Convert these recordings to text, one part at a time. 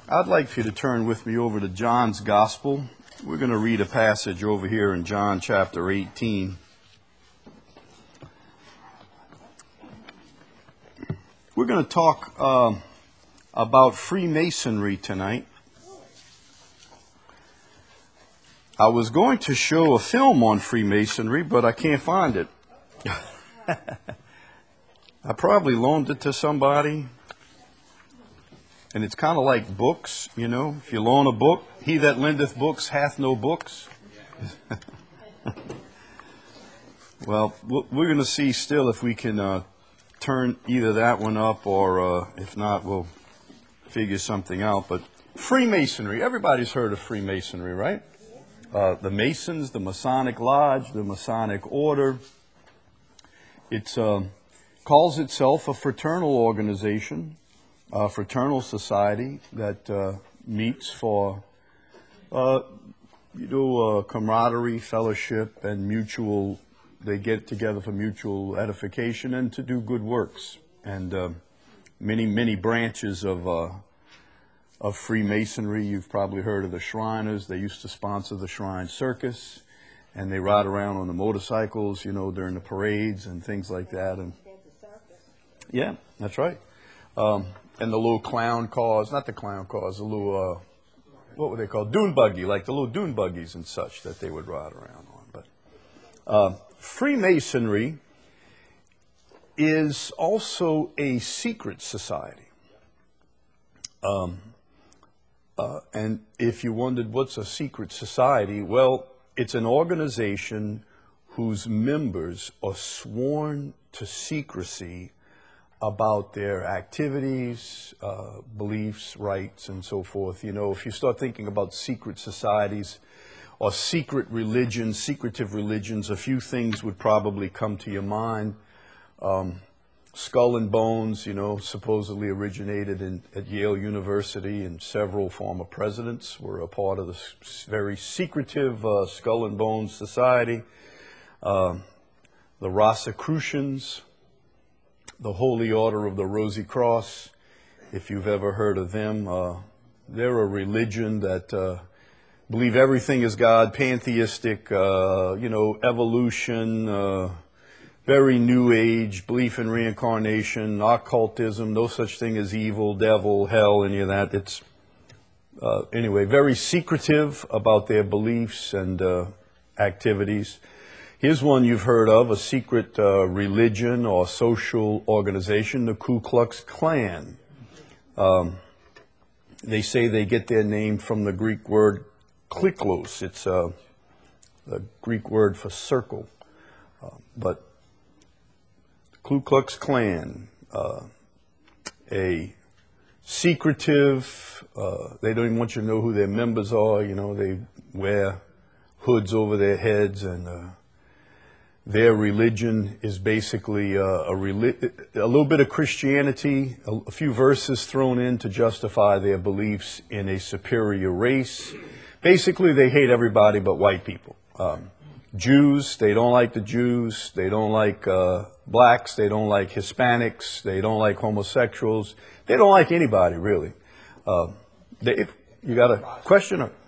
I'd like for you to turn with me over to John's Gospel. We're going to read a passage over here in John chapter 18. We're going to talk about Freemasonry tonight. I was going to show a film on Freemasonry, but I can't find it. I probably loaned it to somebody. And it's kind of like books, you know. If you loan a book, he that lendeth books hath no books. Well, we're going to see still if we can turn either that one up or if not, we'll figure something out. But Freemasonry, everybody's heard of Freemasonry, right? The Masons, the Masonic Lodge, the Masonic Order. It calls itself a fraternal organization. A fraternal society that meets for, camaraderie, fellowship, and they get together for mutual edification and to do good works. And many branches of Freemasonry. You've probably heard of the Shriners. They used to sponsor the Shrine Circus, and they ride around on the motorcycles, during the parades and things like that. And yeah, that's right. And the little clown cars, not the clown cars, the little, what were they called? Dune buggy, like the little dune buggies and such that they would ride around on. But Freemasonry is also a secret society. And if you wondered what's a secret society, well, it's an organization whose members are sworn to secrecy about their activities, beliefs, rights, and so forth. If you start thinking about secret societies or secret religions, secretive religions, a few things would probably come to your mind. Skull and Bones, supposedly originated at Yale University, and several former presidents were a part of this very secretive Skull and Bones society. The Rosicrucians, the Holy Order of the Rosy Cross, if you've ever heard of them. They're a religion that believe everything is God, pantheistic, evolution, very new age, belief in reincarnation, occultism, no such thing as evil, devil, hell, any of that. It's, anyway, very secretive about their beliefs and activities. Here's one you've heard of, a secret religion or social organization, the Ku Klux Klan. They say they get their name from the Greek word kliklos. It's the Greek word for circle. But Ku Klux Klan, a secretive, they don't even want you to know who their members are. They wear hoods over their heads, and their religion is basically a little bit of Christianity, a few verses thrown in to justify their beliefs in a superior race. Basically, they hate everybody but white people. Jews, they don't like the Jews. They don't like blacks. They don't like Hispanics. They don't like homosexuals. They don't like anybody, really. You got a question? Or?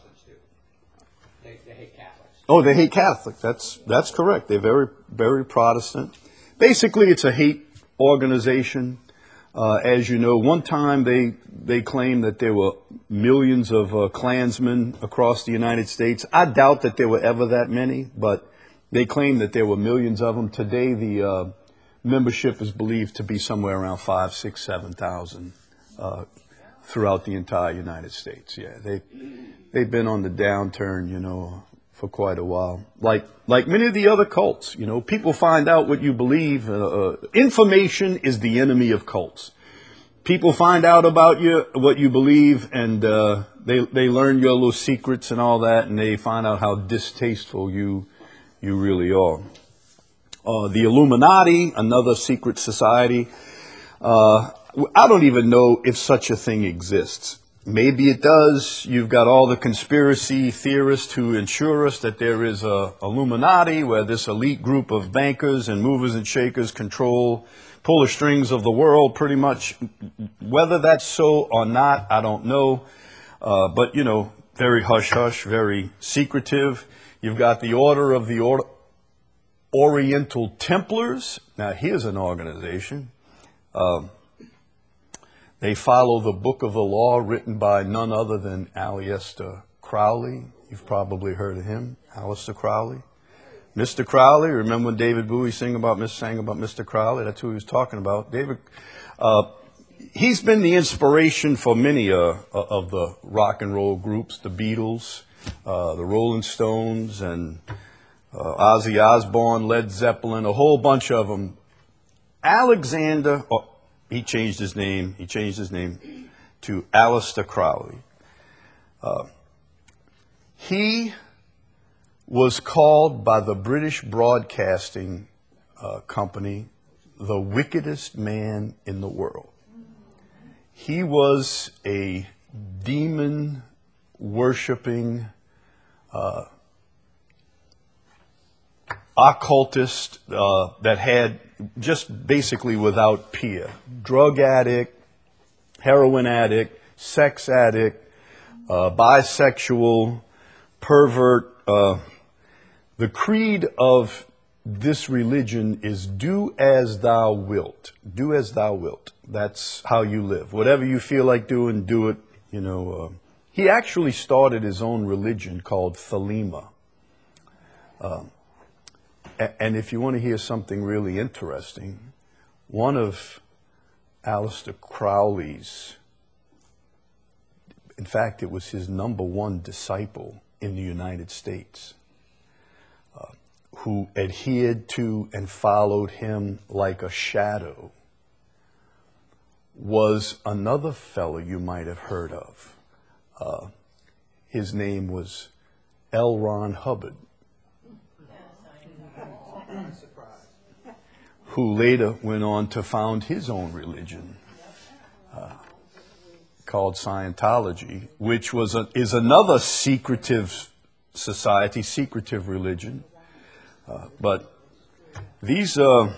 Oh, they hate Catholics. That's correct. They're very, very Protestant. Basically, it's a hate organization. As you know, one time they claimed that there were millions of Klansmen across the United States. I doubt that there were ever that many, but they claimed that there were millions of them. Today, the membership is believed to be somewhere around 5,000, 6,000, 7,000 throughout the entire United States. Yeah, they've been on the downturn, for quite a while. Like many of the other cults, people find out what you believe. Information is the enemy of cults. People find out about you, what you believe, and they learn your little secrets and all that, and they find out how distasteful you really are. The Illuminati, another secret society. I don't even know if such a thing exists. Maybe it does. You've got all the conspiracy theorists who ensure us that there is a Illuminati where this elite group of bankers and movers and shakers control pull the strings of the world, pretty much. Whether that's so or not, I don't know. But, you know, very hush-hush, very secretive. You've got the Order of the Oriental Templars. Now, here's an organization. They follow the book of the law written by none other than Aleister Crowley. You've probably heard of him, Aleister Crowley. Mr. Crowley, remember when David Bowie sang about Mr. Crowley? That's who he was talking about. He's been the inspiration for many of the rock and roll groups, the Beatles, the Rolling Stones, and Ozzy Osbourne, Led Zeppelin, a whole bunch of them. Alexander, he changed his name to Aleister Crowley. He was called by the British Broadcasting Company the wickedest man in the world. He was a demon-worshipping occultist that had just basically without peer. Drug addict, heroin addict, sex addict, bisexual, pervert. The creed of this religion is do as thou wilt. Do as thou wilt. That's how you live. Whatever you feel like doing, do it. You know, he actually started his own religion called Thelema. And if you want to hear something really interesting, one of Aleister Crowley's, in fact, it was his #1 disciple in the United States, who adhered to and followed him like a shadow, was another fellow you might have heard of. His name was L. Ron Hubbard, who later went on to found his own religion called Scientology, which is another secretive society, secretive religion. But these, you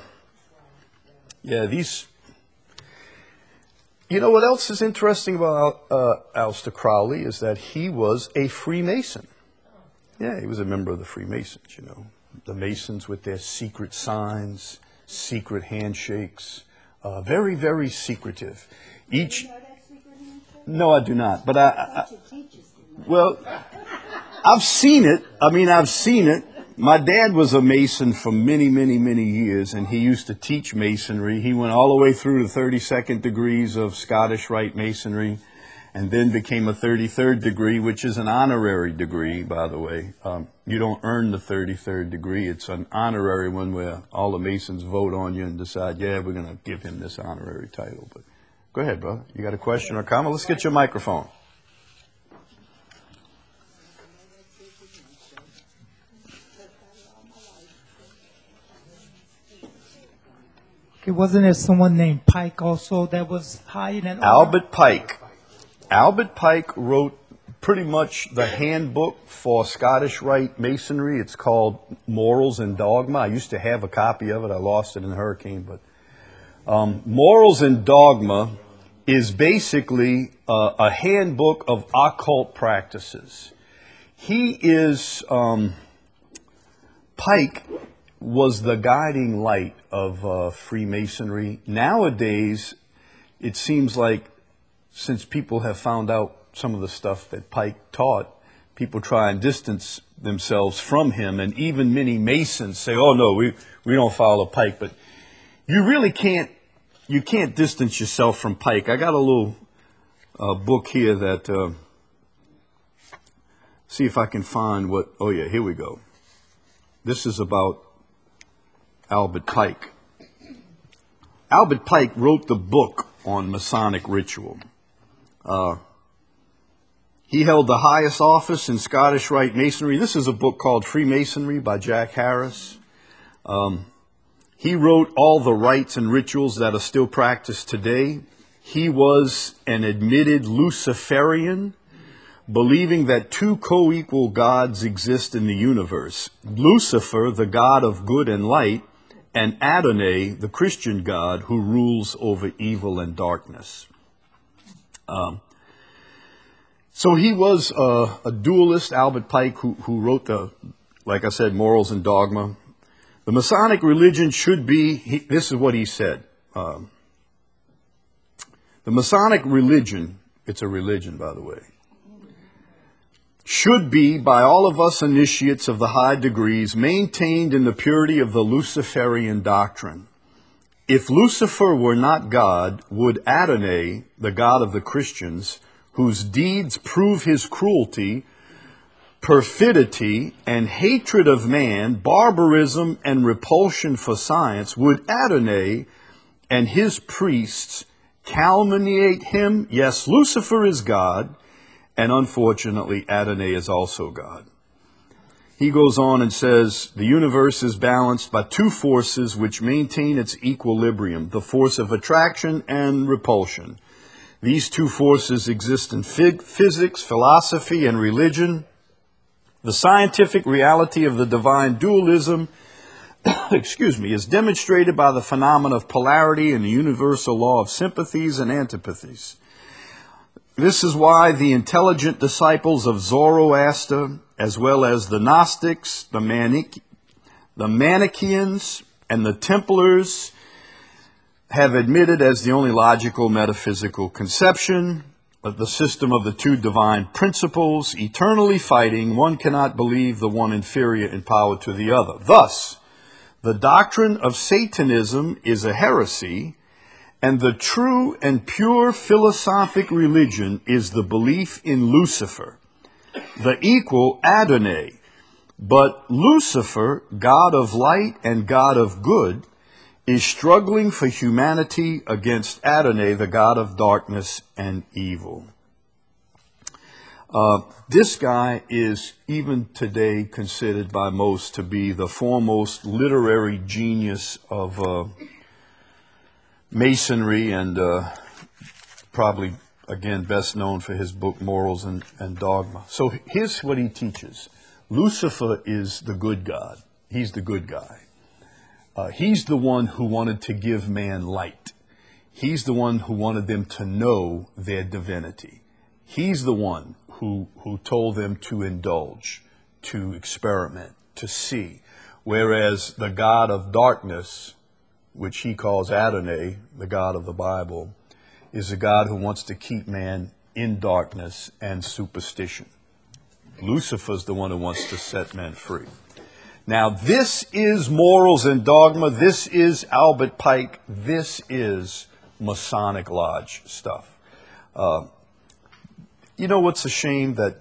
know what else is interesting about Aleister Crowley is that he was a Freemason. Yeah, he was a member of the Freemasons, you know. The Masons with their secret signs, secret handshakes, very, very secretive. No, I do not. But well, I've seen it. I've seen it. My dad was a Mason for many, many, many years, and he used to teach Masonry. He went all the way through the 32nd degrees of Scottish Rite Masonry, and then became a 33rd degree, which is an honorary degree, by the way. You don't earn the 33rd degree. It's an honorary one where all the Masons vote on you and decide, yeah, we're going to give him this honorary title. But go ahead, brother. You got a question or comment? Let's get your microphone. Okay, wasn't there someone named Pike also that was high in that order? Albert Pike. Albert Pike wrote pretty much the handbook for Scottish Rite Masonry. It's called Morals and Dogma. I used to have a copy of it. I lost it in a hurricane. But Morals and Dogma is basically a handbook of occult practices. Pike was the guiding light of Freemasonry. Nowadays, it seems like since people have found out some of the stuff that Pike taught, people try and distance themselves from him, and even many Masons say, oh no, we don't follow Pike. But you really can't distance yourself from Pike. I got a little book here that, see if I can find oh yeah, here we go. This is about Albert Pike. Albert Pike wrote the book on Masonic ritual. He held the highest office in Scottish Rite Masonry. This is a book called Freemasonry by Jack Harris. He wrote all the rites and rituals that are still practiced today. He was an admitted Luciferian, believing that two co-equal gods exist in the universe. Lucifer, the god of good and light, and Adonai, the Christian God, who rules over evil and darkness. So he was a dualist, Albert Pike, who wrote like I said, Morals and Dogma. The Masonic religion should be, this is what he said. The Masonic religion, it's a religion, by the way, should be, by all of us initiates of the high degrees, maintained in the purity of the Luciferian doctrine. If Lucifer were not God, would Adonai, the God of the Christians, whose deeds prove his cruelty, perfidy, and hatred of man, barbarism, and repulsion for science, would Adonai and his priests calumniate him? Yes, Lucifer is God, and unfortunately, Adonai is also God. He goes on and says, the universe is balanced by two forces which maintain its equilibrium, the force of attraction and repulsion. These two forces exist in physics, philosophy, and religion. The scientific reality of the divine dualism, is demonstrated by the phenomena of polarity and the universal law of sympathies and antipathies. This is why the intelligent disciples of Zoroaster, as well as the Gnostics, the Manichaeans, and the Templars, have admitted as the only logical metaphysical conception of the system of the two divine principles, eternally fighting. One cannot believe the one inferior in power to the other. Thus, the doctrine of Satanism is a heresy, and the true and pure philosophic religion is the belief in Lucifer, the equal Adonai. But Lucifer, God of light and God of good, is struggling for humanity against Adonai, the God of darkness and evil. This guy is even today considered by most to be the foremost literary genius of Masonry, and probably, again, best known for his book Morals and Dogma. So here's what he teaches. Lucifer is the good God. He's the good guy. He's the one who wanted to give man light. He's the one who wanted them to know their divinity. He's the one who told them to indulge, to experiment, to see. Whereas the God of darkness, which he calls Adonai, the God of the Bible, is a God who wants to keep man in darkness and superstition. Lucifer's the one who wants to set men free. Now, this is Morals and Dogma. This is Albert Pike. This is Masonic Lodge stuff. You know what's a shame? That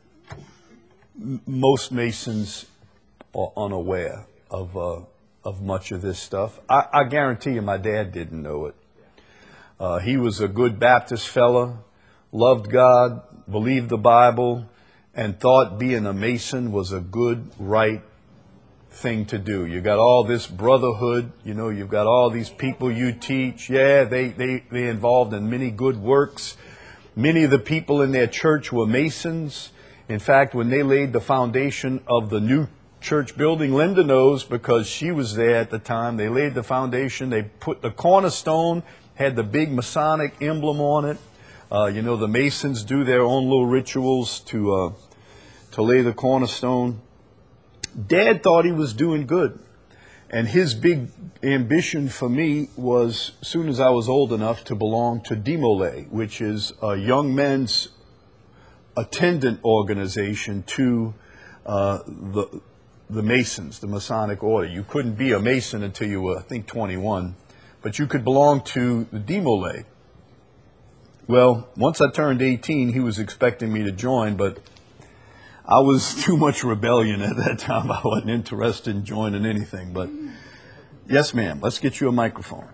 most Masons are unaware of much of this stuff. I guarantee you my dad didn't know it. He was a good Baptist fella, loved God, believed the Bible, and thought being a Mason was a good, right thing to do. You got all this brotherhood, you've got all these people you teach. Yeah, they involved in many good works. Many of the people in their church were Masons. In fact, when they laid the foundation of the new church building, Linda knows because she was there at the time. They laid the foundation. They put the cornerstone, had the big Masonic emblem on it. The Masons do their own little rituals to lay the cornerstone. Dad thought he was doing good. And his big ambition for me was, as soon as I was old enough, to belong to Demolay, which is a young men's attendant organization to the Masons, the Masonic order. You couldn't be a Mason until you were, I think, 21, but you could belong to the Demolay. Well, once I turned 18, he was expecting me to join, but I was too much rebellion at that time. I wasn't interested in joining anything. But yes, ma'am, let's get you a microphone.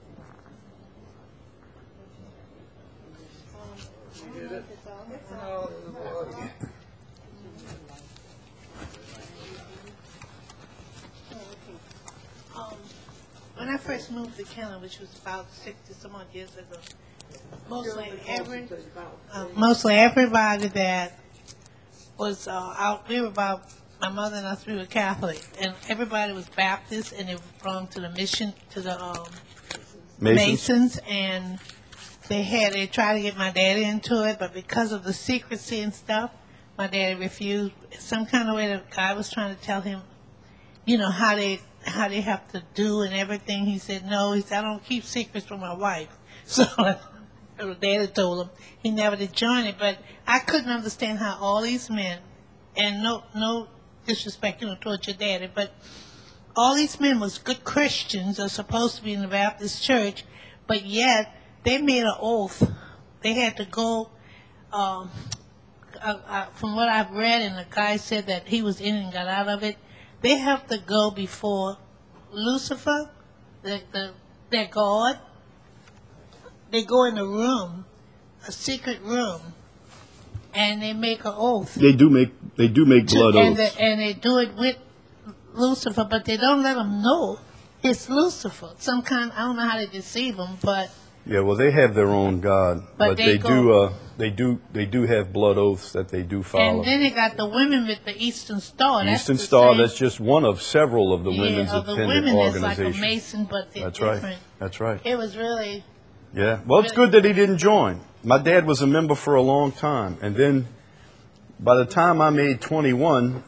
When I first moved to Canada, which was about 60 some odd years ago, mostly everybody that was out, we were about my mother and us, we were Catholic, and everybody was Baptist, and they belonged to the mission, to the Masons, and they tried to get my daddy into it, but because of the secrecy and stuff, my daddy refused. Some kind of way the guy was trying to tell him, you know, how they have to do and everything. He said, no, he said, I don't keep secrets from my wife. So daddy told him he never did join it, but I couldn't understand how all these men, and no disrespect, you know, towards your daddy, but all these men was good Christians, are supposed to be in the Baptist church, but yet they made an oath. They had to go, from what I've read, and the guy said that he was in and got out of it, they have to go before Lucifer, their God. They go in a room, a secret room, and they make an oath. They do make blood oaths. And they do it with Lucifer, but they don't let them know it's Lucifer. Some kind, I don't know how they deceive them, but Yeah, well, they have their own God, but they do have blood oaths that they do follow. and then they got the women with the Eastern Star. Eastern the Star, same- that's just one of several of the women's of the independent women is like organizations. a Mason, but they're That's different. right. That's right. It was really Yeah. Well, it's good that he didn't join. My dad was a member for a long time, and then by the time I made 21,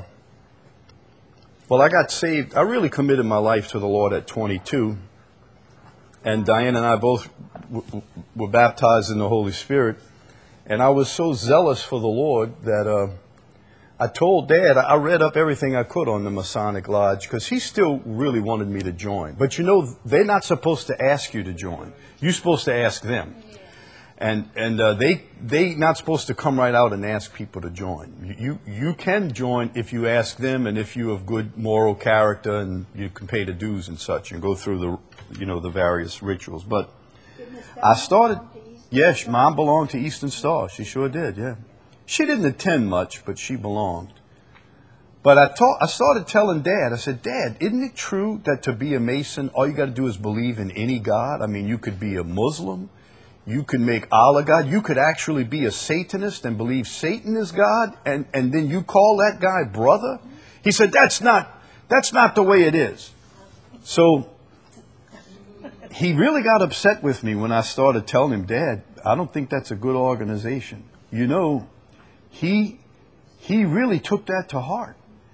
well, I got saved. I really committed my life to the Lord at 22, and Diane and I both were baptized in the Holy Spirit, and I was so zealous for the Lord that I told Dad, I read up everything I could on the Masonic Lodge because he still really wanted me to join. But you know, they're not supposed to ask you to join. You're supposed to ask them. And they not supposed to come right out and ask people to join. You can join if you ask them and if you have good moral character and you can pay the dues and such and go through the various rituals. But I started. Yes, Mom belonged to Eastern Star. She sure did. Yeah, she didn't attend much, but she belonged. But I started telling Dad. I said, Dad, isn't it true that to be a Mason, all you got to do is believe in any God? I mean, you could be a Muslim. You can make Allah God. You could actually be a Satanist and believe Satan is God, and then you call that guy brother? He said, that's not the way it is. So he really got upset with me when I started telling him, Dad, I don't think that's a good organization. You know, he really took that to heart.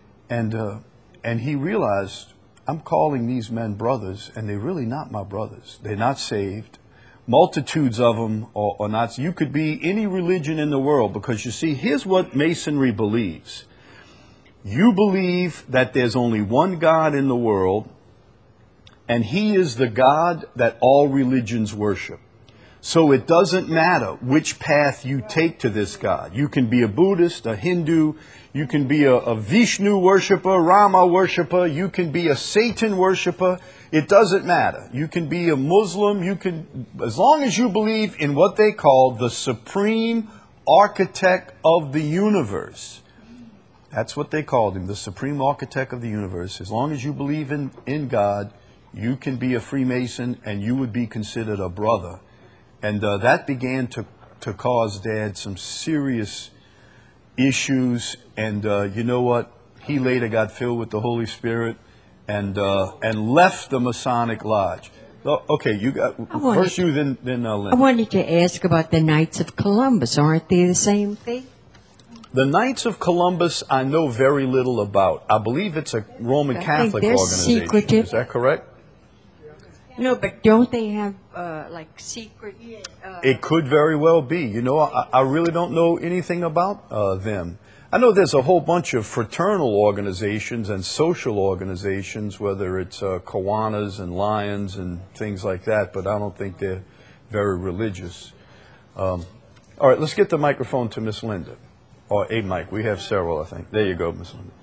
And he realized, I'm calling these men brothers, and they're really not my brothers. They're not saved. Multitudes of them are not. You could be any religion in the world, because you see, here's what Masonry believes. You believe that there's only one God in the world, and He is the God that all religions worship. So it doesn't matter which path you take to this God. You can be a Buddhist, a Hindu, you can be a Vishnu worshiper, Rama worshiper, you can be a Satan worshiper. It doesn't matter. You can be a Muslim, as long as you believe in what they call the supreme architect of the universe. That's what they called him, the supreme architect of the universe. As long as you believe in God, you can be a Freemason and you would be considered a brother. And that began to cause Dad some serious issues. And you know what? He later got filled with the Holy Spirit and left the Masonic Lodge. Okay, you got first you, then Linda. I wanted to ask about the Knights of Columbus. Aren't they the same thing? The Knights of Columbus, I know very little about. I believe it's a Roman Catholic they're organization. secretive. Is that correct? No, but don't they have like secret? It could very well be. You know, I really don't know anything about them. I know there's a whole bunch of fraternal organizations and social organizations, whether it's Kiwanis and Lions and things like that, but I don't think they're very religious. All right, let's get the microphone to Miss Linda. Or a mic. We have several, I think. There you go, Miss Linda.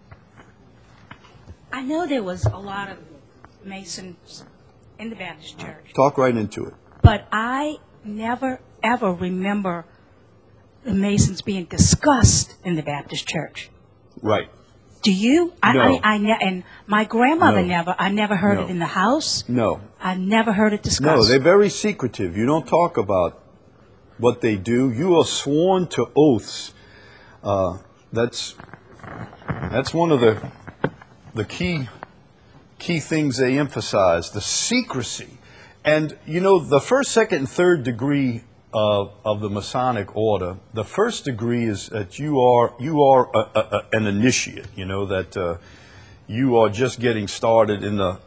I know there was a lot of Masons in the Baptist church, Talk right into it. but I never, ever remember the Masons being discussed in the Baptist church. Right. Do you? No. And my grandmother No. I never heard No. it in the house. No. I never heard it discussed. No, they're very secretive. You don't talk about what they do. You are sworn to oaths. That's That's one of the key things they emphasize, the secrecy. And, you know, the first, second, and third degree of the Masonic order, the first degree is that you are an initiate, you know, that you are just getting started in the,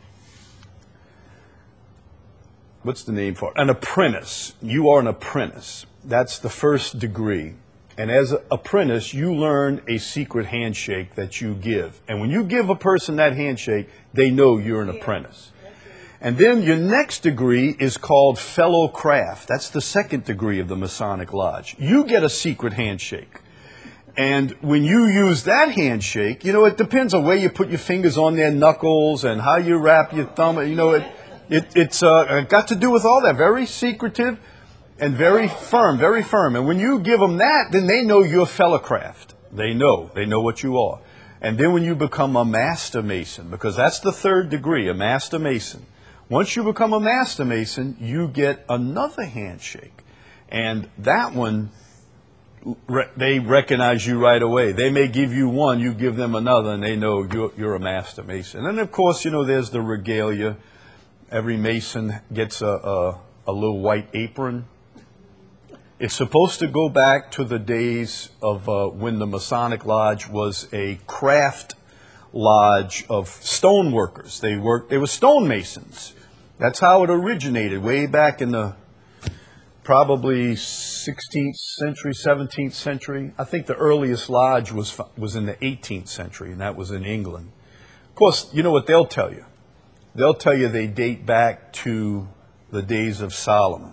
what's the name for it? An apprentice. You are an apprentice. That's the first degree. And as an apprentice, you learn a secret handshake that you give. And when you give a person that handshake, they know you're an apprentice. And then your next degree is called fellow craft. That's the second degree of the Masonic Lodge. You get a secret handshake. And when you use that handshake, you know, it depends on where you put your fingers on their knuckles and how you wrap your thumb. You know, it's got to do with all that. Very secretive and very firm, very firm. And when you give them that, then they know you're fellow craft. They know what you are. And then when you become a Master Mason, because that's the third degree, a Master Mason. Once you become a Master Mason, you get another handshake. And that one, they recognize you right away. They may give you one, you give them another, and they know you're a Master Mason. And of course, you know, there's the regalia. Every Mason gets a little white apron. It's supposed to go back to the days of when the Masonic Lodge was a craft lodge of stone workers. They were stonemasons. That's how it originated, way back in the probably 16th century, 17th century. I think the earliest lodge was in the 18th century, and that was in England. Of course, you know what they'll tell you? They'll tell you they date back to the days of Solomon.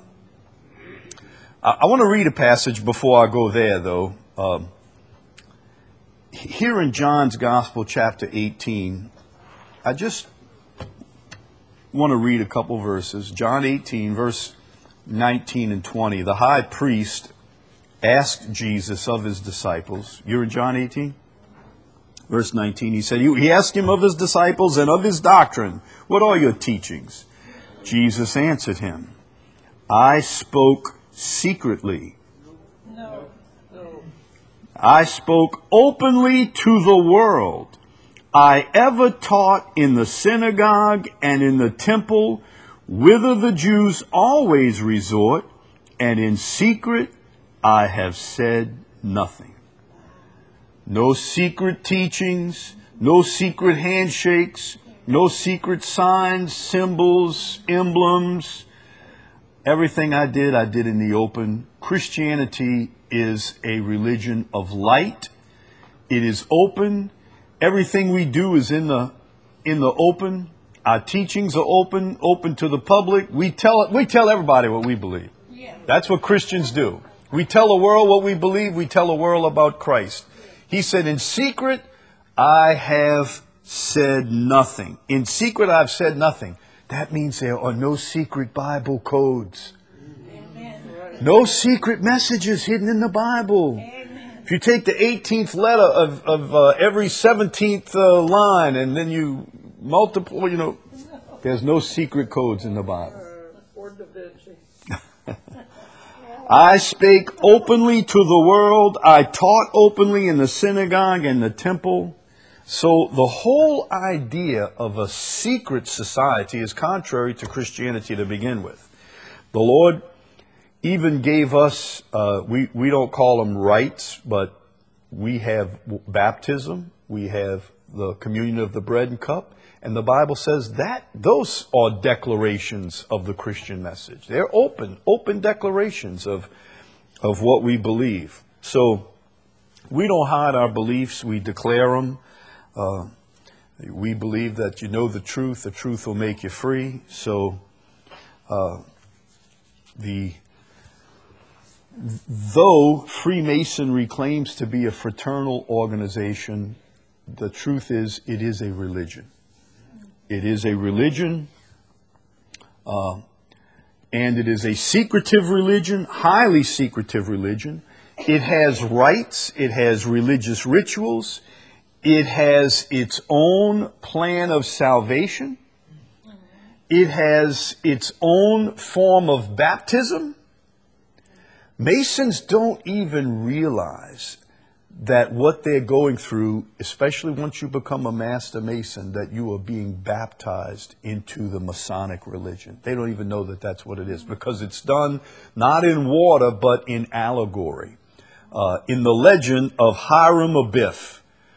I want to read a passage before I go there, though. Here in John's Gospel, chapter 18, I just want to read a couple verses. John 18, verse 19 and 20. The high priest asked Jesus of his disciples. You're in John 18? Verse 19, he asked him of his disciples and of his doctrine. What are your teachings? Jesus answered him, I spoke secretly. I spoke openly to the world. I ever taught in the synagogue and in the temple, whither the Jews always resort, and in secret I have said nothing. No secret teachings, no secret handshakes, no secret signs, symbols, emblems. Everything I did in the open. Christianity is a religion of light. It is open. Everything we do is in the open. Our teachings are open to the public. We tell everybody what we believe. That's what Christians do. We tell the world what we believe. We tell the world about Christ. He said, in secret, I have said nothing. In secret, I've said nothing. That means there are no secret Bible codes. Amen. No secret messages hidden in the Bible. Amen. If you take the 18th letter of every 17th line and then you multiply, you know, there's no secret codes in the Bible. I spake openly to the world. I taught openly in the synagogue and the temple. So the whole idea of a secret society is contrary to Christianity to begin with. The Lord even gave us, we don't call them rites, but we have baptism. We have the communion of the bread and cup. And the Bible says that those are declarations of the Christian message. They're open declarations of what we believe. So we don't hide our beliefs. We declare them. We believe that you know the truth will make you free. So though Freemasonry claims to be a fraternal organization, the truth is it is a religion. It is a religion, and it is a secretive religion, highly secretive religion. It has rites. It has religious rituals. It has its own plan of salvation. It has its own form of baptism. Masons don't even realize that what they're going through, especially once you become a Master Mason, that you are being baptized into the Masonic religion. They don't even know that that's what it is, because it's done not in water, but in allegory. In the legend of Hiram Abiff.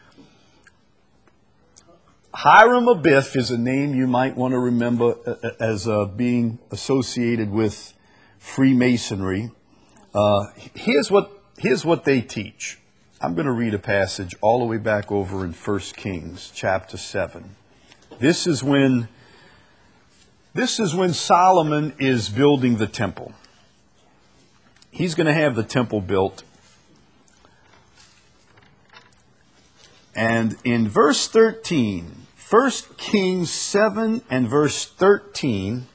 Hiram Abiff is a name you might want to remember as being associated with Freemasonry. Here's what they teach. I'm going to read a passage all the way back over in 1 Kings chapter 7. This is when Solomon is building the temple. He's going to have the temple built. And in verse 13, 1 Kings 7 and verse 13,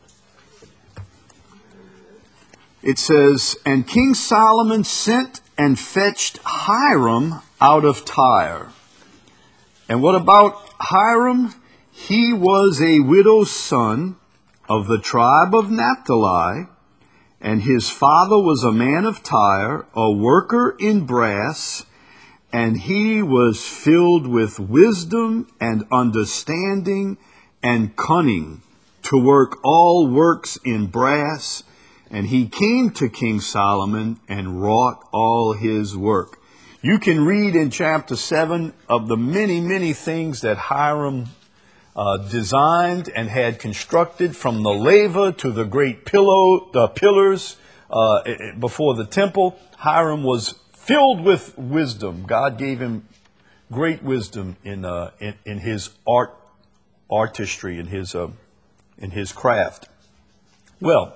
it says, "And King Solomon sent and fetched Hiram out of Tyre." And what about Hiram? He was a widow's son of the tribe of Naphtali, and his father was a man of Tyre, a worker in brass, and he was filled with wisdom and understanding and cunning to work all works in brass. And he came to King Solomon and wrought all his work. You can read in chapter 7 of the many, many things that Hiram designed and had constructed, from the laver to the great pillars before the temple. Hiram was filled with wisdom. God gave him great wisdom in his artistry, in his craft. Well,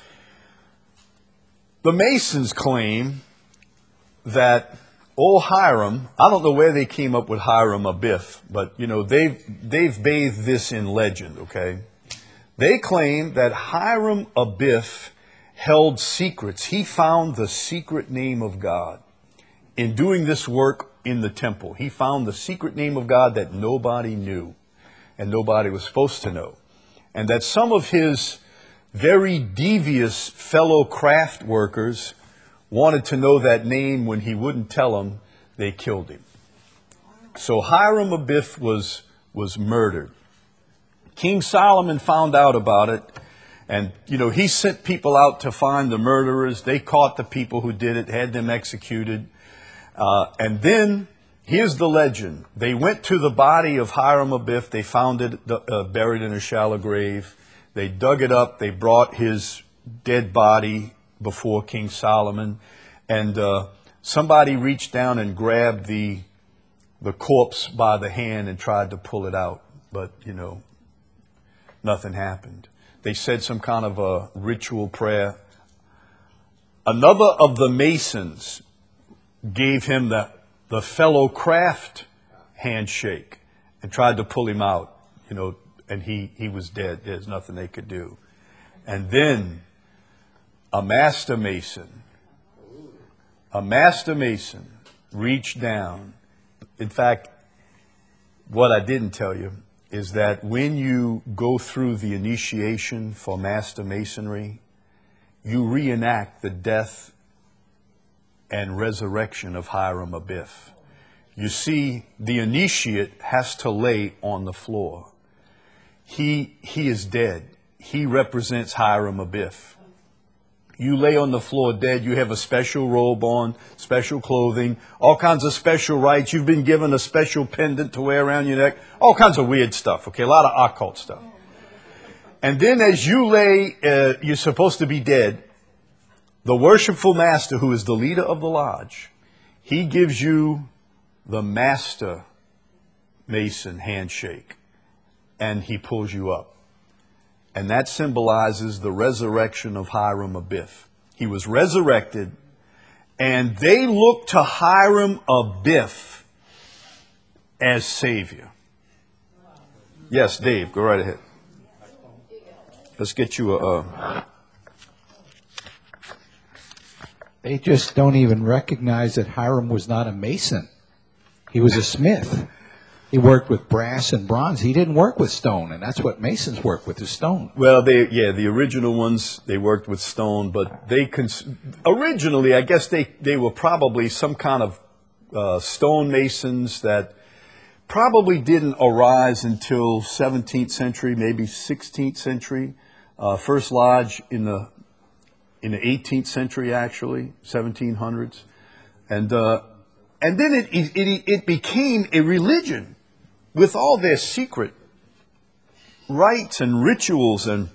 the Masons claim that old Hiram, I don't know where they came up with Hiram Abiff, but they've bathed this in legend, okay? They claim that Hiram Abiff held secrets. He found the secret name of God. In doing this work in the temple, he found the secret name of God that nobody knew and nobody was supposed to know. And that some of his very devious fellow craft workers wanted to know that name. When he wouldn't tell them, they killed him. So Hiram Abiff was murdered. King Solomon found out about it, and he sent people out to find the murderers. They caught the people who did it, had them executed. And then, here's the legend. They went to the body of Hiram Abiff. They found it buried in a shallow grave. They dug it up. They brought his dead body before King Solomon. And somebody reached down and grabbed the corpse by the hand and tried to pull it out. But, nothing happened. They said some kind of a ritual prayer. Another of the Masons gave him the fellow craft handshake and tried to pull him out, and he was dead. There's nothing they could do. And then a Master Mason reached down. In fact, what I didn't tell you is that when you go through the initiation for Master Masonry, you reenact the death and resurrection of Hiram Abiff. You see, the initiate has to lay on the floor. He is dead. He represents Hiram Abiff. You lay on the floor dead. You have a special robe on, special clothing, all kinds of special rites. You've been given a special pendant to wear around your neck, all kinds of weird stuff, okay? A lot of occult stuff. And then as you lay, you're supposed to be dead. The worshipful master, who is the leader of the lodge, he gives you the Master Mason handshake, and he pulls you up. And that symbolizes the resurrection of Hiram Abiff. He was resurrected, and they looked to Hiram Abiff as Savior. Yes, Dave, go right ahead. Let's get you a... They just don't even recognize that Hiram was not a Mason. He was a smith. He worked with brass and bronze. He didn't work with stone, and that's what Masons work with, is stone. Well, the original ones, they worked with stone, but originally, I guess they were probably some kind of stonemasons that probably didn't arise until 17th century, maybe 16th century. First lodge in the 18th century, actually, 1700s, and then it became a religion with all their secret rites and rituals, and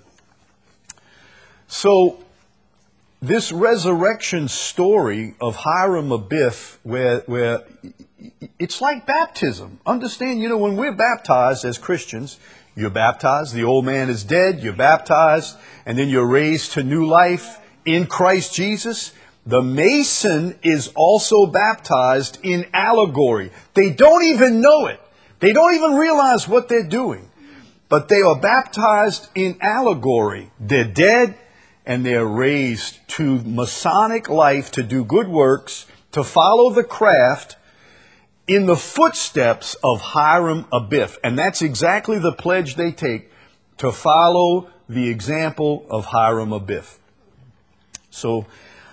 so this resurrection story of Hiram Abiff, where it's like baptism. Understand, when we're baptized as Christians, you're baptized, the old man is dead, you're baptized, and then you're raised to new life in Christ Jesus. The Mason is also baptized in allegory. They don't even know it. They don't even realize what they're doing. But they are baptized in allegory. They're dead and they're raised to Masonic life, to do good works, to follow the craft in the footsteps of Hiram Abiff. And that's exactly the pledge they take, to follow the example of Hiram Abiff. So,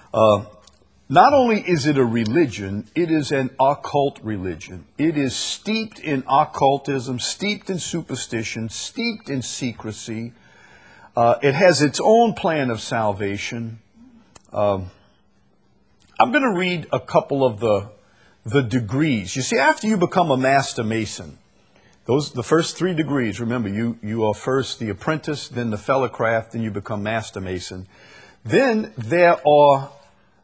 not only is it a religion, it is an occult religion. It is steeped in occultism, steeped in superstition, steeped in secrecy. It has its own plan of salvation. I'm going to read a couple of the degrees. You see, after you become a master mason, the first 3 degrees, remember, you are first the apprentice, then the fellow craft, then you become master mason. Then there are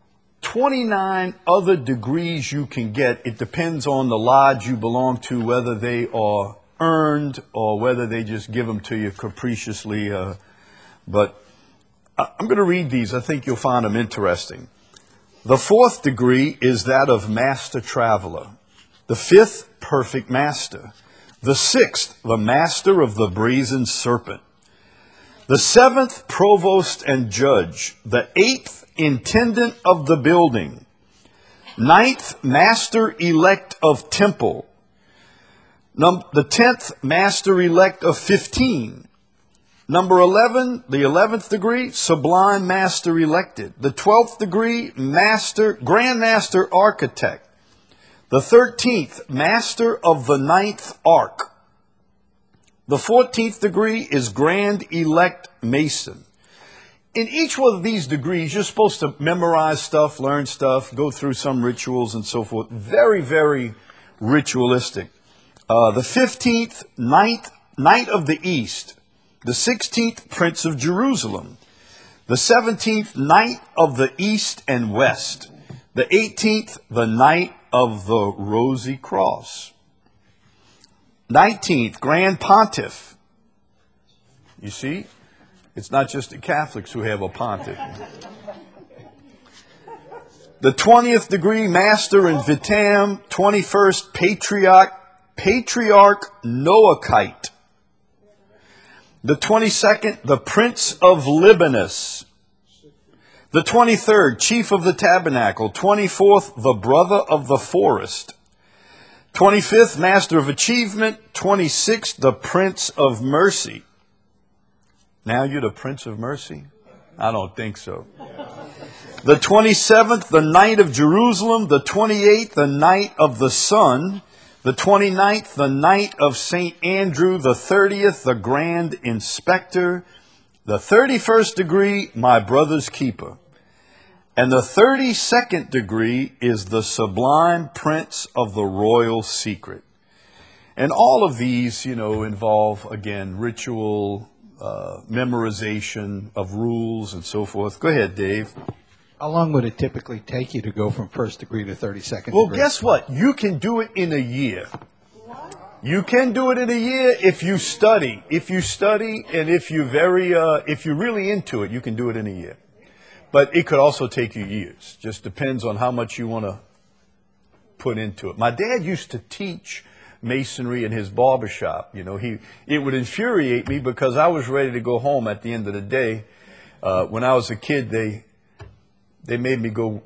29 other degrees you can get. It depends on the lodge you belong to, whether they are earned or whether they just give them to you capriciously. But I'm going to read these. I think you'll find them interesting. The 4th degree is that of master traveler. The 5th, perfect master. The 6th, the master of the brazen serpent. The 7th, provost and judge. The 8th, intendant of the building. 9th, master elect of temple. The 10th, master elect of 15. Number 11, the 11th degree, sublime master elected. The 12th degree, grand master architect. The 13th, master of the 9th ark. The 14th degree is grand elect mason. In each one of these degrees, you're supposed to memorize stuff, learn stuff, go through some rituals and so forth. Very, very ritualistic. The 15th, Knight of the East. The 16th, Prince of Jerusalem. The 17th, Knight of the East and West. The 18th, the Knight of the Rosy Cross. 19th, Grand Pontiff. You see, it's not just the Catholics who have a pontiff. The 20th degree, Master in Vitam. 21st, Patriarch Noachite. The 22nd, the Prince of Libanus. The 23rd, Chief of the Tabernacle. 24th, the Brother of the Forest. 25th, Master of Achievement. 26th, the Prince of Mercy. Now you're the Prince of Mercy? I don't think so. The 27th, the Knight of Jerusalem. The 28th, the Knight of the Sun. The 29th, the Knight of St. Andrew. The 30th, the Grand Inspector. The 31st degree, my brother's keeper. And the 32nd degree is the sublime prince of the royal secret. And all of these, involve, again, ritual, memorization of rules and so forth. Go ahead, Dave. How long would it typically take you to go from 1st degree to 32nd degree? Well, guess what? You can do it in a year. You can do it in a year if you study. If you study and if you're really into it, you can do it in a year. But it could also take you years. Just depends on how much you want to put into it. My dad used to teach masonry in his barbershop. It would infuriate me because I was ready to go home at the end of the day. When I was a kid, they made me go,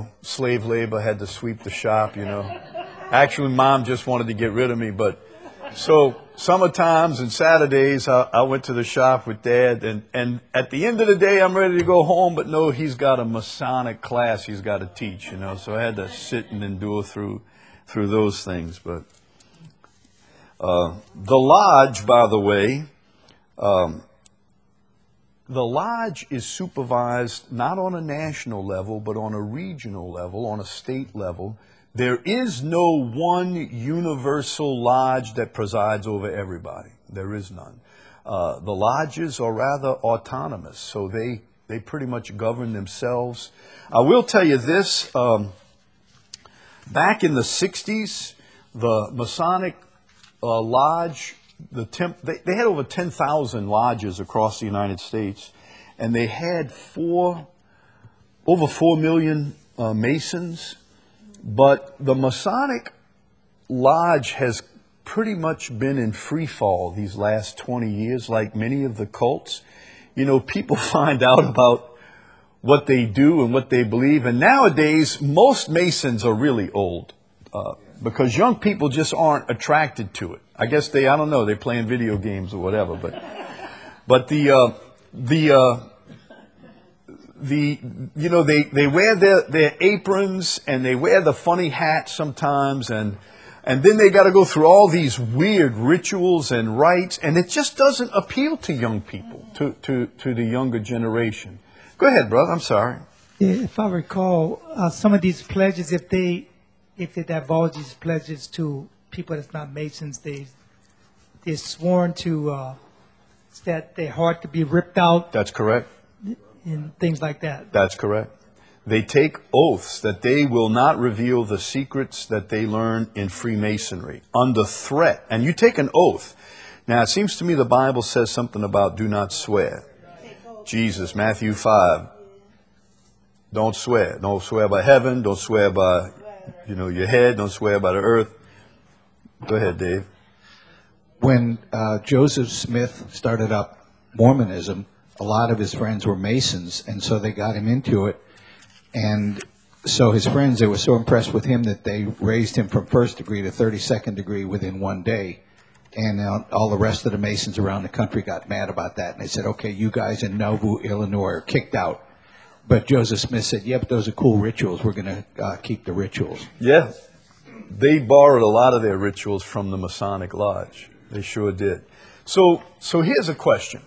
slave labor, had to sweep the shop, Actually, Mom just wanted to get rid of me, but So summertimes and Saturdays, I went to the shop with Dad, and at the end of the day, I'm ready to go home, but no, he's got a Masonic class he's got to teach, you know, so I had to sit and endure through those things. But the lodge, by the way, the lodge is supervised not on a national level, but on a regional level, on a state level. There is no one universal lodge that presides over everybody. There is none. The lodges are rather autonomous, so they pretty much govern themselves. I will tell you this, back in the 60s, the Masonic Lodge, they had over 10,000 lodges across the United States, and they had over 4 million Masons. But the Masonic Lodge has pretty much been in free fall these last 20 years, like many of the cults. You know, people find out about what they do and what they believe. And nowadays, most Masons are really old because young people just aren't attracted to it. I guess I don't know, they're playing video games or whatever. But they wear their aprons and they wear the funny hats sometimes, and then they got to go through all these weird rituals and rites, and it just doesn't appeal to young people, to the younger generation. Go ahead, brother. I'm sorry. Yeah, if I recall, some of these pledges, if they divulge these pledges to people that's not Masons, they're sworn to that their heart could be ripped out. That's correct. And things like that. That's correct. They take oaths that they will not reveal the secrets that they learn in Freemasonry under threat. And you take an oath. Now, it seems to me the Bible says something about do not swear. Jesus, Matthew 5. Don't swear. Don't swear by heaven. Don't swear by, your head. Don't swear by the earth. Go ahead, Dave. When Joseph Smith started up Mormonism, a lot of his friends were Masons, and so they got him into it. And so his friends, they were so impressed with him that they raised him from first degree to 32nd degree within one day. And all the rest of the Masons around the country got mad about that. And they said, okay, you guys in Nauvoo, Illinois are kicked out. But Joseph Smith said, yeah, but those are cool rituals. We're going to keep the rituals. Yeah. They borrowed a lot of their rituals from the Masonic Lodge. They sure did. So here's a question.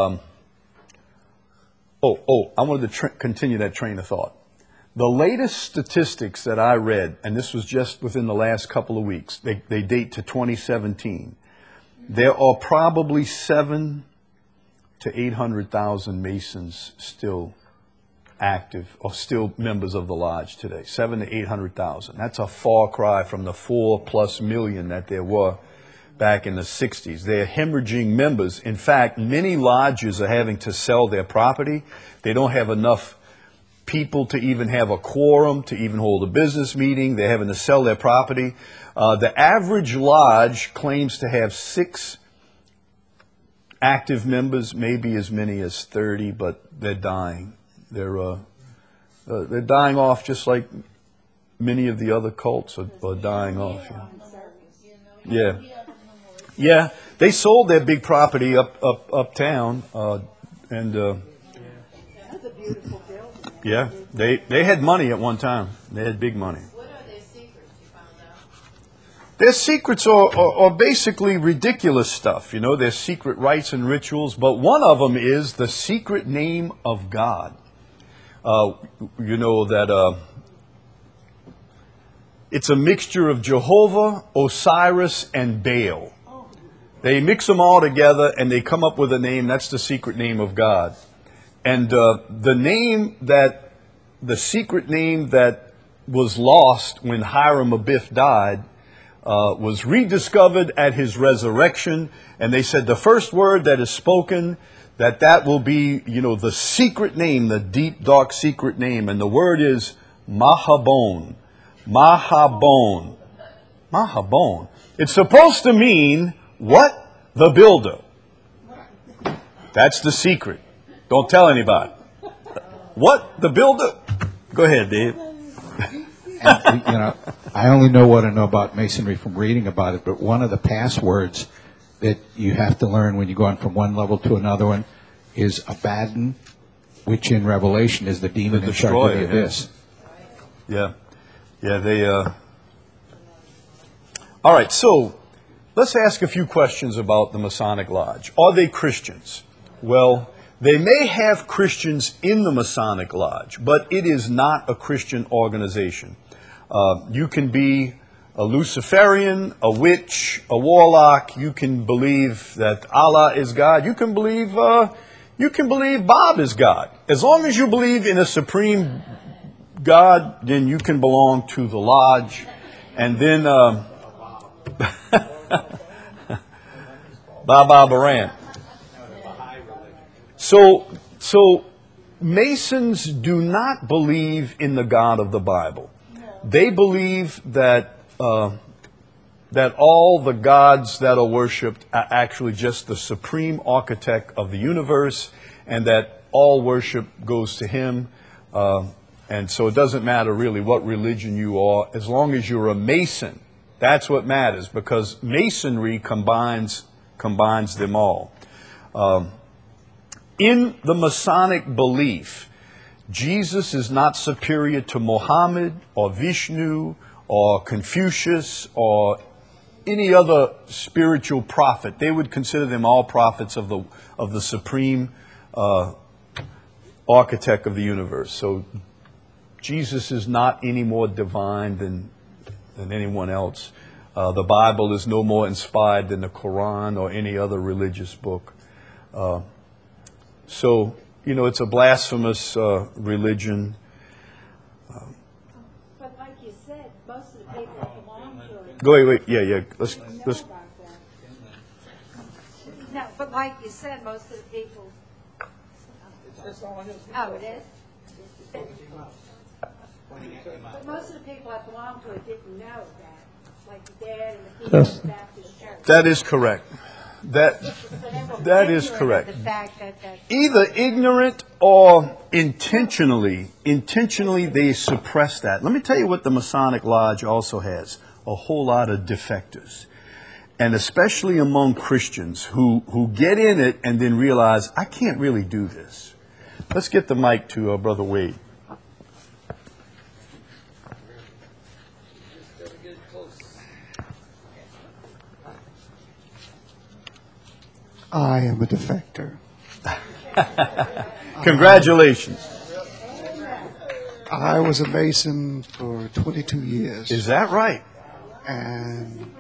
I wanted to continue that train of thought. The latest statistics that I read, and this was just within the last couple of weeks, they date to 2017. There are probably 700,000 to 800,000 Masons still active or still members of the lodge today. 700,000 to 800,000. That's a far cry from the 4+ million that there were back in the 60s. They're hemorrhaging members. In fact, many lodges are having to sell their property. They don't have enough people to even have a quorum, to even hold a business meeting. They're having to sell their property. The average lodge claims to have 6 active members, maybe as many as 30, but they're dying. They're dying off just like many of the other cults are dying off. Yeah. Yeah, they sold their big property uptown, and yeah, they had money at one time. They had big money. What are their secrets you found out? Their secrets are basically ridiculous stuff, their secret rites and rituals, but one of them is the secret name of God. It's a mixture of Jehovah, Osiris, and Baal. They mix them all together and they come up with a name. That's the secret name of God. And the secret name that was lost when Hiram Abiff died was rediscovered at his resurrection. And they said the first word that is spoken, that will be, the secret name, the deep, dark secret name. And the word is Mahabon. Mahabon. Mahabon. It's supposed to mean what? The builder. That's the secret. Don't tell anybody. What? The builder? Go ahead, Dave. And, I only know what I know about Masonry from reading about it, but one of the passwords that you have to learn when you go on from one level to another one is Abaddon, which in Revelation is the demon in charge of the abyss. Yeah. Yeah, they... All right, so let's ask a few questions about the Masonic Lodge. Are they Christians? Well, they may have Christians in the Masonic Lodge, but it is not a Christian organization. You can be a Luciferian, a witch, a warlock. You can believe that Allah is God. You can believe Bob is God. As long as you believe in a supreme God, then you can belong to the lodge. And then Baba Baran. So Masons do not believe in the God of the Bible. They believe that all the gods that are worshipped are actually just the supreme architect of the universe, and that all worship goes to him. And so it doesn't matter really what religion you are, as long as you're a Mason. That's what matters, because Masonry combines them all. In the Masonic belief, Jesus is not superior to Muhammad or Vishnu or Confucius or any other spiritual prophet. They would consider them all prophets of the supreme architect of the universe. So Jesus is not any more divine than anyone else. The Bible is no more inspired than the Quran or any other religious book. So, it's a blasphemous religion. But like you said, most of the people that belong to it. Go wait, yeah. Let's. No, but like you said, most of the people. Oh, it is? But most of the people that belong to it didn't know that. Like the dad and the people in the Baptist church. That is correct. That is correct. The fact that Either ignorant or intentionally they suppress that. Let me tell you what the Masonic Lodge also has. A whole lot of defectors. And especially among Christians who get in it and then realize, I can't really do this. Let's get the mic to Brother Wade. I am a defector. Congratulations. I was a Mason for 22 years. Is that right? And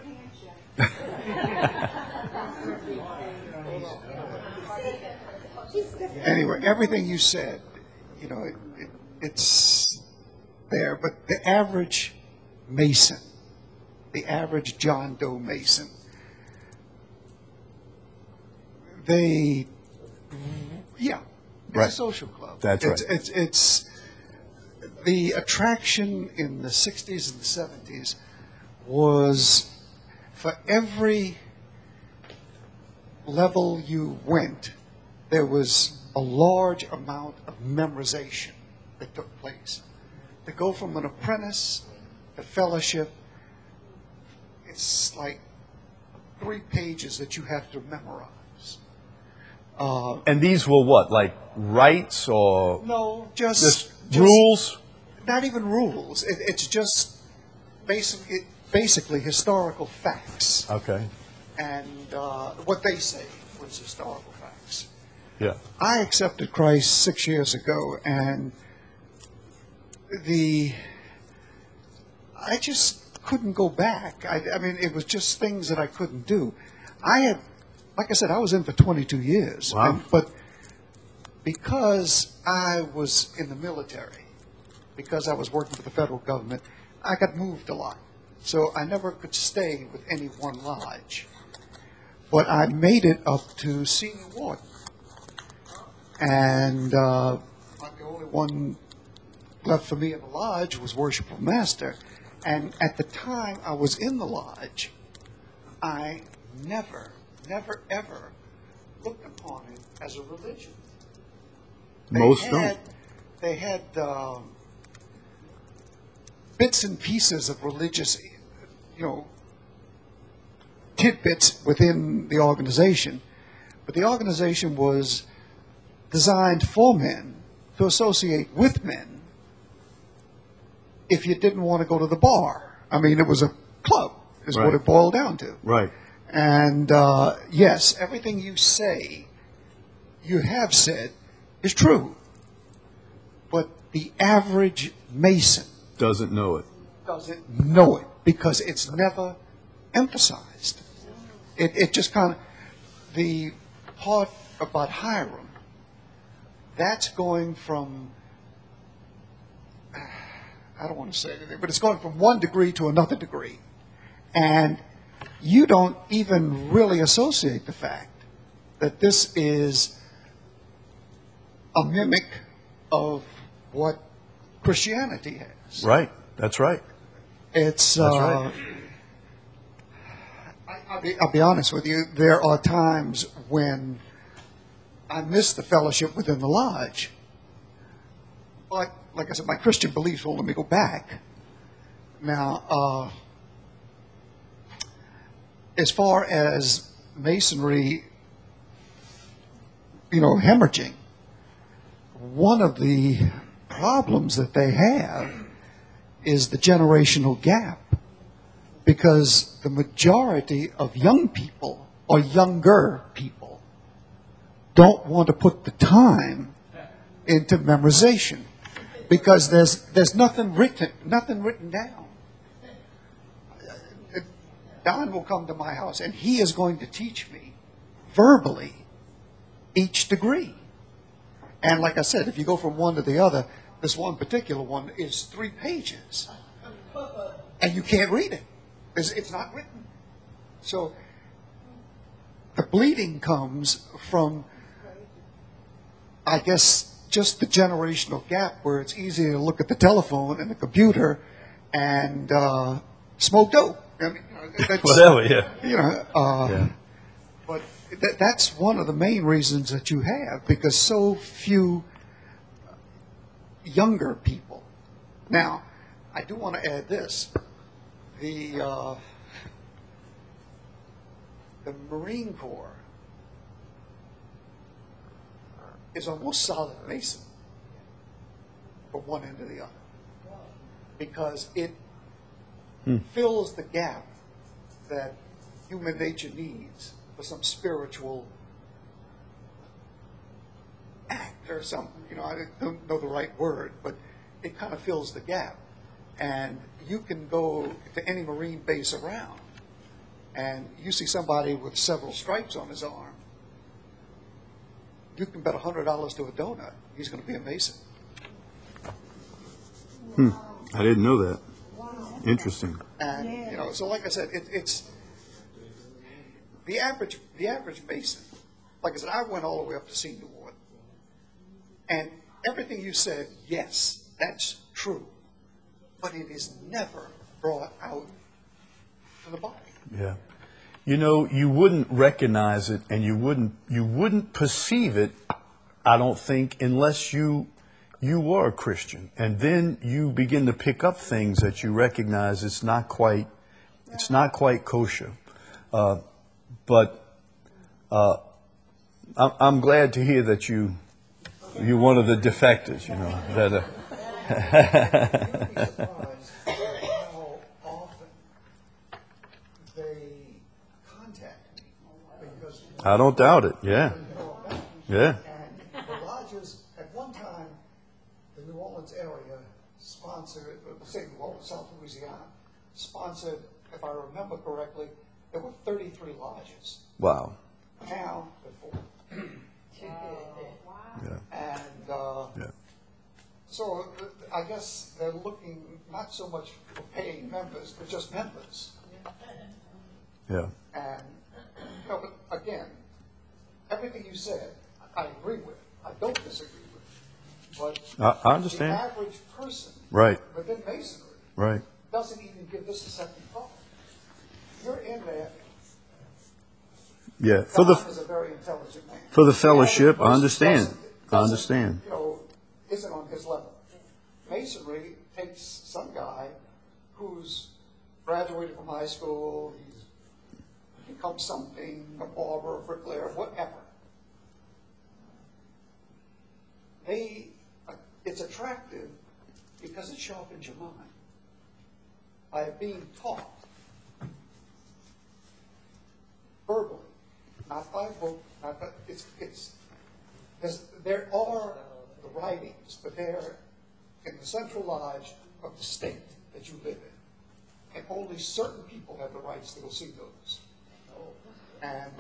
anyway, everything you said, it's there. But the average Mason, the average John Doe Mason, it's Right. a social club. That's right. It's the attraction in the 60s and the 70s was for every level you went, there was a large amount of memorization that took place. To go from an apprentice to fellowship, it's like 3 pages that you have to memorize. And these were what, like rights or No, just rules? Not even rules. It's just basically historical facts. Okay. And what they say was historical facts. Yeah. I accepted Christ 6 years ago, and I just couldn't go back. I mean, it was just things that I couldn't do. Like I said, I was in for 22 years. Wow. But because I was in the military, because I was working for the federal government, I got moved a lot. So I never could stay with any one lodge. But I made it up to senior warden. And the only one left for me in the lodge was worshipful master. And at the time I was in the lodge, I never, ever looked upon it as a religion. Most don't. They had bits and pieces of religious, tidbits within the organization. But the organization was designed for men, to associate with men, if you didn't want to go to the bar. I mean, it was a club, is what it boiled down to. Right. And yes, everything you have said, is true. But the average Mason Doesn't know it. doesn't know it because it's never emphasized. It just kind of, the part about Hiram, that's going from, I don't want to say anything, but it's going from one degree to another degree. And you don't even really associate the fact that this is a mimic of what Christianity has. Right. That's right. It's, That's right. I'll be honest with you, there are times when I miss the fellowship within the lodge. But, like I said, my Christian beliefs won't let me go back. Now, as far as Masonry, hemorrhaging, one of the problems that they have is the generational gap, because the majority of young people or younger people don't want to put the time into memorization because there's nothing written down. Don will come to my house and he is going to teach me verbally each degree. And like I said, if you go from one to the other, this one particular one is 3 pages. And you can't read it. It's not written. So the bleeding comes from, I guess, just the generational gap where it's easier to look at the telephone and the computer and smoke dope. I mean, that's, Whatever, yeah. Yeah. But that's one of the main reasons that you have, because so few younger people. Now, I do want to add this. The Marine Corps is almost solid Mason from one end to the other, because it fills the gap that human nature needs for some spiritual act or something. I don't know the right word, but it kind of fills the gap. And you can go to any Marine base around, and you see somebody with several stripes on his arm. You can bet $100 to a donut he's going to be a Mason. I didn't know that. Interesting. And so like I said, it's the average Mason. Like I said, I went all the way up to senior ward, and everything you said, yes, that's true. But it is never brought out to the body. Yeah. You wouldn't recognize it and you wouldn't perceive it, I don't think, unless you were a Christian. And then you begin to pick up things that you recognize it's not quite kosher. But I'm glad to hear that you're one of the defectors, that You'd be surprised how often they contact me. Because I don't doubt it. Yeah. Yeah. And the lodges, at one time, the New Orleans area sponsored, say New Orleans, South Louisiana, sponsored, if I remember correctly, there were 33 lodges. Wow. Now, before. Yeah. And Yeah. so I guess they're looking not so much for paying members, but just members. Yeah. And, but again, everything you said, I agree with. I don't disagree with. But I understand. the average person Right. within Masonry Right. doesn't even give this a second thought. You're in there. Yeah. Don is a very intelligent man. For the fellowship, I The average person understand. I doesn't, understand. Isn't on his level. Masonry takes takes some guy who's graduated from high school, he's become something, a barber, a bricklayer, whatever. It's attractive because it sharpens your mind by being taught verbally, not by book, not by, because there are the writings, but they're in the central lodge of the state that you live in. And only certain people have the rights to go see those. And,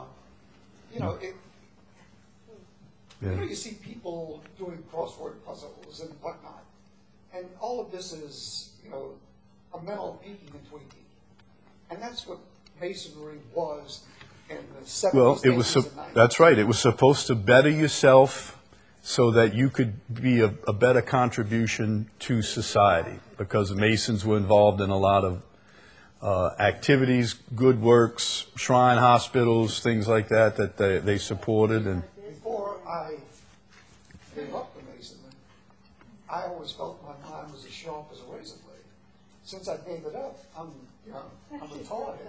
you see people doing crossword puzzles and whatnot. And all of this is, a mental peeking and tweaking. And that's what Masonry was in the 70s, Well, 80s, and 90s. that's right. It was supposed to better yourself so that you could be a better contribution to society, because Masons were involved in a lot of activities, good works, shrine hospitals, things like that they supported. And Before I gave up the Masonry, I always felt my mind was as sharp as a razor blade. Since I gave it up, I'm retarded.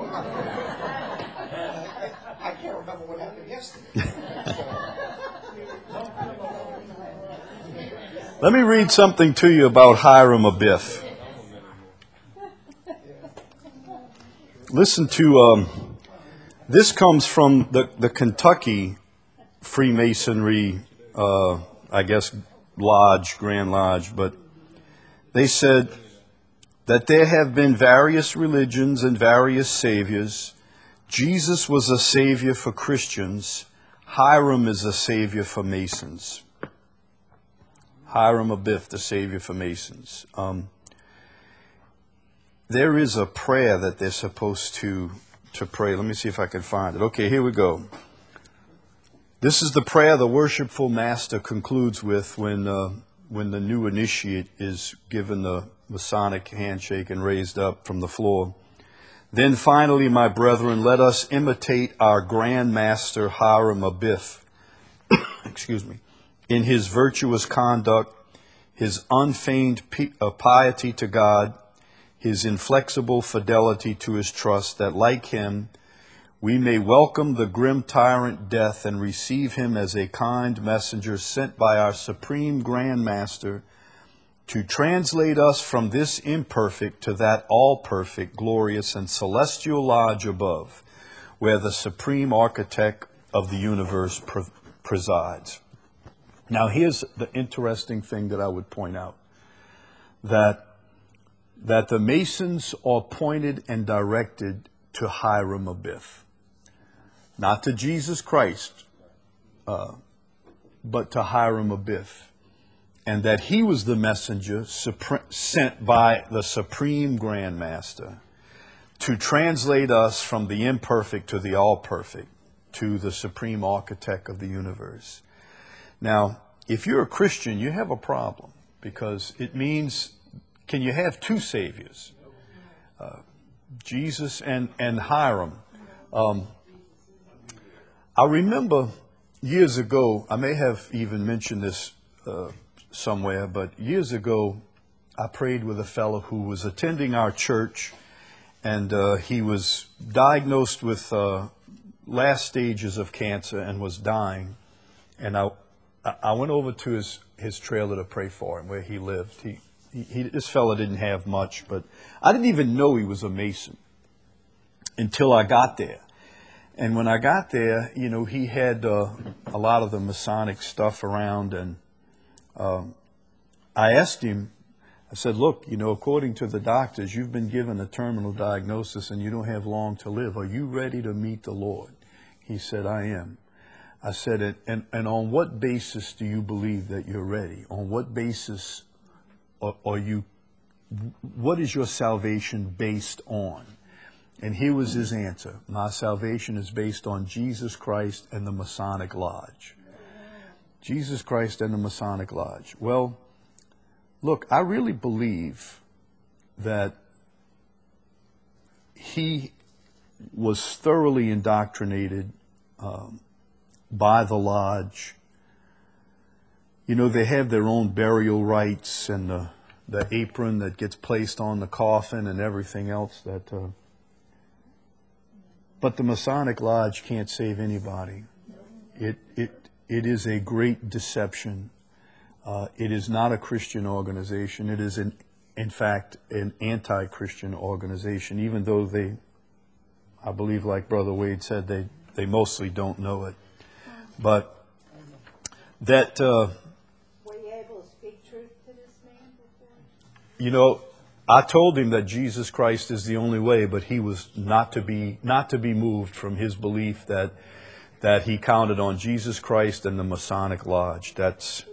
I can't remember what happened yesterday. let me read something to you about Hiram Abiff. Listen to, this comes from the Kentucky Freemasonry, lodge, Grand Lodge, but they said that there have been various religions and various saviors. Jesus was a savior for Christians. Hiram is a savior for Masons. Hiram Abiff, the savior for Masons. There is a prayer that they're supposed to pray. Let me see if I can find it. Okay, here we go. This is the prayer the worshipful master concludes with when the new initiate is given the Masonic handshake and raised up from the floor. Then finally, my brethren, let us imitate our Grand Master Hiram Abiff, excuse me, in his virtuous conduct, his unfeigned piety to God, his inflexible fidelity to his trust, that like him, we may welcome the grim tyrant death and receive him as a kind messenger sent by our supreme Grand Master to translate us from this imperfect to that all-perfect, glorious, and celestial lodge above, where the supreme architect of the universe presides. Now, here's the interesting thing that I would point out, that the Masons are pointed and directed to Hiram Abiff, not to Jesus Christ, but to Hiram Abiff, and that he was the messenger sent by the Supreme Grand Master to translate us from the imperfect to the all-perfect, to the supreme architect of the universe. Now, if you're a Christian, you have a problem, because it means, can you have two saviors? Jesus and Hiram. I remember years ago, I may have even mentioned this somewhere, but years ago, I prayed with a fellow who was attending our church, and he was diagnosed with last stages of cancer and was dying. And I went over to his trailer to pray for him, where he lived. This fellow didn't have much, but I didn't even know he was a Mason until I got there. And when I got there, he had a lot of the Masonic stuff around, and I asked him, I said, look, according to the doctors, you've been given a terminal diagnosis and you don't have long to live. Are you ready to meet the Lord? He said, I am. I said, and on what basis do you believe that you're ready? On what basis are you, what is your salvation based on? And here was his answer. My salvation is based on Jesus Christ and the Masonic Lodge. Jesus Christ and the Masonic Lodge. Well, look, I really believe that he was thoroughly indoctrinated by the lodge. They have their own burial rites, and the apron that gets placed on the coffin and everything else. But the Masonic Lodge can't save anybody. It is a great deception. It is not a Christian organization. It is, in fact, an anti-Christian organization, even though I believe, like Brother Wade said, they mostly don't know it. But that... Were you able to speak truth to this man before? You know, I told him that Jesus Christ is the only way, but he was not to be moved from his belief that he counted on Jesus Christ and the Masonic Lodge. That's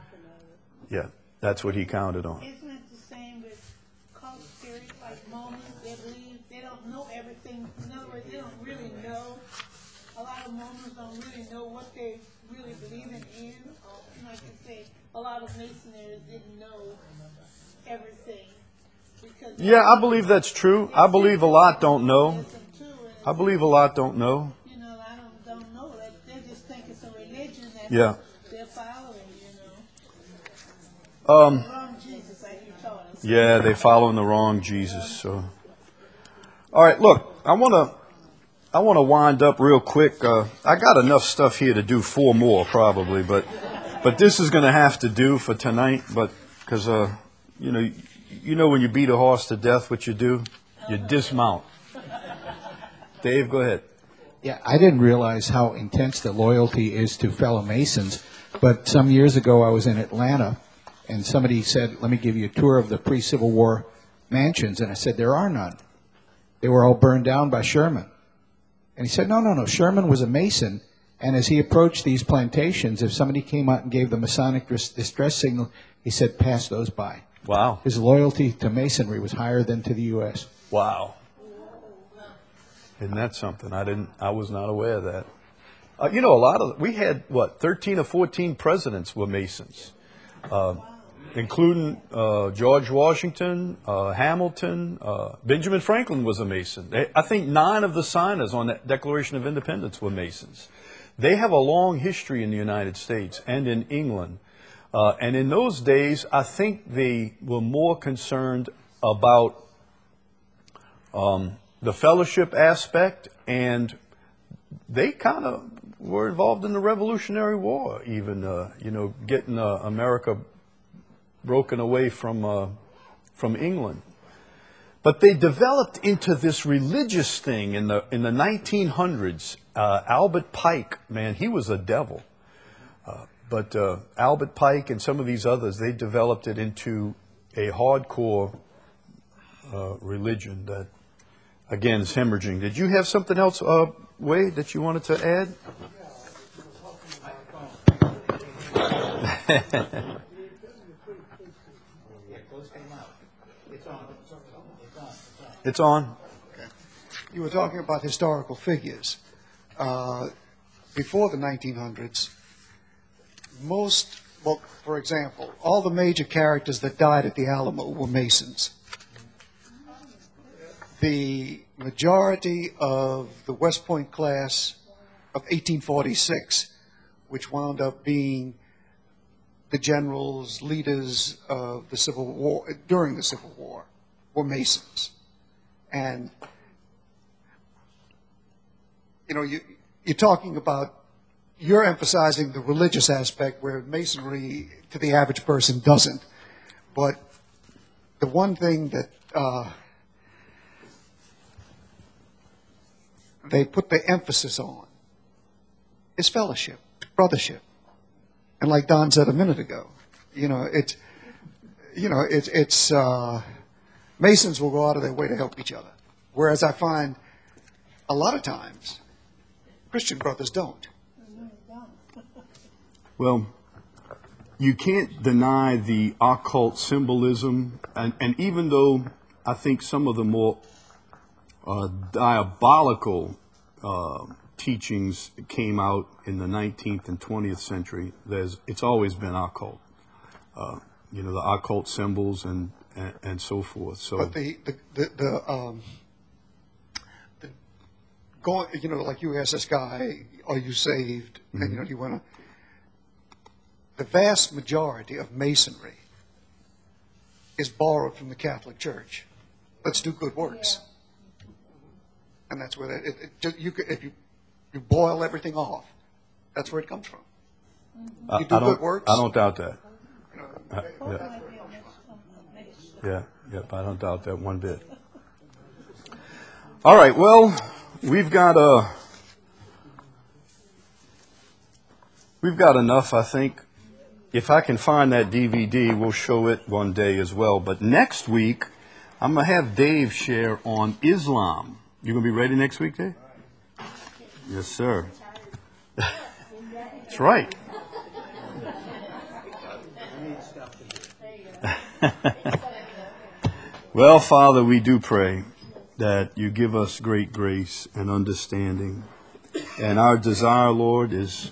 what he counted on. Isn't it the same with cult spirit, like Mormons? They believe they don't know everything. In other words, they don't really know. A lot of Mormons don't really know what they really believe in. Or, like I say, a lot of Masoners didn't know everything. Yeah, I believe that's true. I believe a lot don't know. I believe a lot don't know. You know, a lot of them don't know that. They just think it's a religion that they're following, wrong Jesus, like you taught us. Yeah, they're following the wrong Jesus. So, all right, look, I want to wind up real quick. I got enough stuff here to do 4 more probably, but this is going to have to do for tonight. But because you know when you beat a horse to death, what you do? You dismount. Dave, go ahead. Yeah, I didn't realize how intense the loyalty is to fellow Masons, but some years ago I was in Atlanta, and somebody said, let me give you a tour of the pre-Civil War mansions, and I said, there are none. They were all burned down by Sherman. And he said, no, Sherman was a Mason, and as he approached these plantations, if somebody came out and gave the Masonic distress signal, he said, pass those by. Wow. His loyalty to Masonry was higher than to the U.S. Wow. Isn't that something? I was not aware of that. We had, 13 or 14 presidents were Masons, including George Washington, Hamilton, Benjamin Franklin was a Mason. I think 9 of the signers on that Declaration of Independence were Masons. They have a long history in the United States and in England. And in those days, I think they were more concerned about the fellowship aspect, and they kind of were involved in the Revolutionary War, even, getting America broken away from England. But they developed into this religious thing in the 1900s. Albert Pike, man, he was a devil. But Albert Pike and some of these others, they developed it into a hardcore religion that, again, is hemorrhaging. Did you have something else, Wade, that you wanted to add? It's on. Okay. You were talking about historical figures. Before the 1900s, for example, all the major characters that died at the Alamo were Masons. The majority of the West Point class of 1846, which wound up being the generals, leaders of the Civil War, during the Civil War, were Masons. And, you're talking about, you're emphasizing the religious aspect where Masonry to the average person doesn't. But the one thing that they put the emphasis on is fellowship, brothership. And like Don said a minute ago, Masons will go out of their way to help each other. Whereas I find a lot of times Christian brothers don't. Well, you can't deny the occult symbolism, and even though I think some of the more diabolical teachings came out in the 19th and 20th century, it's always been occult. The occult symbols and so forth. So, but like you asked this guy, "Are you saved?" Mm-hmm. And you want to. The vast majority of Masonry is borrowed from the Catholic Church. Let's do good works. And that's where if you boil everything off, that's where it comes from. You do good works. I don't doubt that. Yeah, I don't doubt that one bit. All right, well, we've got enough, I think. If I can find that DVD, we'll show it one day as well. But next week, I'm going to have Dave share on Islam. You going to be ready next week, Dave? Yes, sir. That's right. Well, Father, we do pray that you give us great grace and understanding. And our desire, Lord, is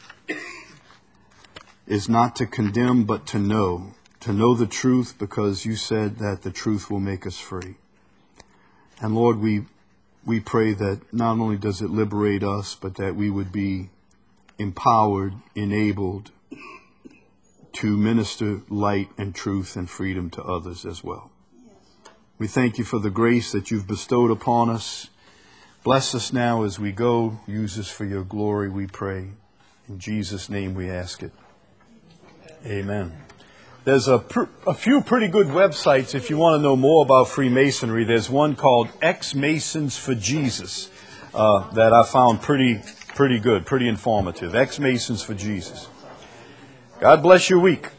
not to condemn, but to know the truth, because you said that the truth will make us free. And Lord, we pray that not only does it liberate us, but that we would be empowered, enabled to minister light and truth and freedom to others as well. We thank you for the grace that you've bestowed upon us. Bless us now as we go. Use us for your glory, we pray. In Jesus' name we ask it. Amen. There's a few pretty good websites if you want to know more about Freemasonry. There's one called Ex-Masons for Jesus that I found pretty good, pretty informative. Ex-Masons for Jesus. God bless your week.